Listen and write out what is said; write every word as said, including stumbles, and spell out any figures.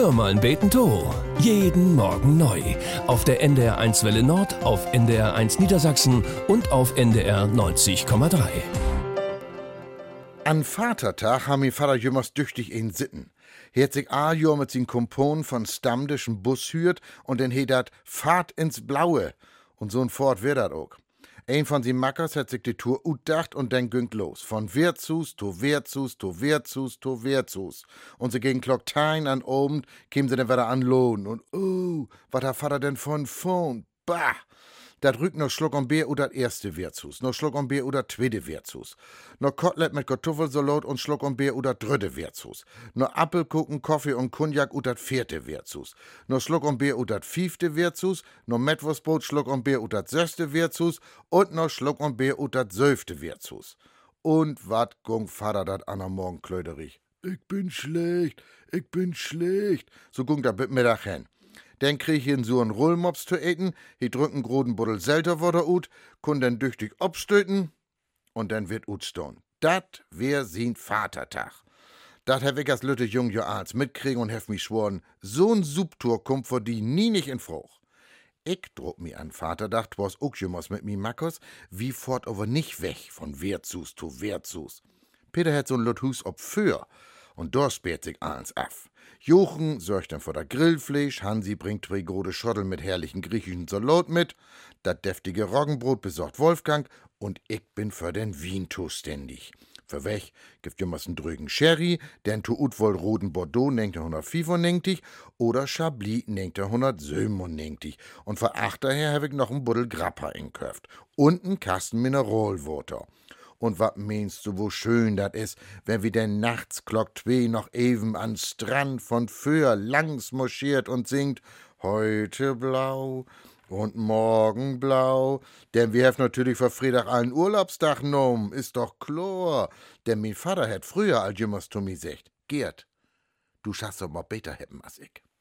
Hör mal beten to. Jeden Morgen neu. Auf der N D R eins Welle Nord, auf N D R eins Niedersachsen und auf N D R neunzig Komma drei. An Vatertag haben mi Vater jümmers düchtig in Sitten. He hat sich a Jahr mit sin Kompon von stammdischen Bus hürt und den he dat Fahrt ins Blaue. Und so'n Fort wird dat auch. Ein von sin Mackers hat sich die Tour utdacht und dann güngt los. Von Wirtshus to Wirtshus to Wirtshus to Wirtshus. Und sie gegen Glocktein an Abend kämen sie dann wieder an Lohn. Und oh, wat hat Vater denn von Phone? Bah! Dat rückt noch Schluck um Bier oder das erste Wirtshus, noch Schluck um Bier oder zweite Wirtshus, noch Kotelett mit Kartoffelsalat und Schluck um Bier oder dritte Wirtshus, noch Apfelkuchen, Kaffee und Cognac oder vierte Wirtshus, noch Schluck um Bier oder fünfte Wirtshus, noch Mettwurstbrot, Schluck um Bier oder sechste Wirtshus und noch Schluck um Bier oder zwölfte Wirtshus. Und wat gung Vater dat an am Morgen klöderig? Ich bin schlecht, ich bin schlecht, so gung da bit Mittag hin. Dann krieg ich so einen Rollmops zu eten, he drücken groden Buddel Selterwodder ut, kun dann düchtig obstöten und dann wird ut stone. Dat wär sin Vatertag. Dat hab ich als lütte jung Joals mitkriegen und hef mich schworen, so'n Subtour kommt vor die nie nicht in Fruch. Ich druck mi an Vatertag, was ook jümmers mit mi Mackos, wie fort aber nicht weg von Wirtshus zu Wirtshus. Peter hat so'n Luthus ob für. Und da sperrt sich eins af. Jochen sorgt dann vor der Grillfleisch, Hansi bringt zwei große Schottel mit herrlichen griechischen Salat mit, das deftige Roggenbrot besorgt Wolfgang und ich bin für den Wien zuständig. Für weg gibt jemals einen drügen Sherry, denn tu ut wohl roten Bordeaux nenkt er hundertfünfundneunzig oder Chablis nenkt er hundertsiebenundneunzig. Und für achterher hab ich noch einen Buddel Grappa inköft und einen Kasten Mineralwater. Und wat meinst du, wo schön dat is, wenn wir denn nachts Glock zwei noch eben an Strand von Föhr langs marschiert und singt heute blau und morgen blau. Denn wir hef natürlich für Freitag allen Urlaubstag genommen, ist doch klar. Denn mein Vater hat früher als jümmers zu mir gesagt, Gerd, du schaffst doch mal besser hätten als ich.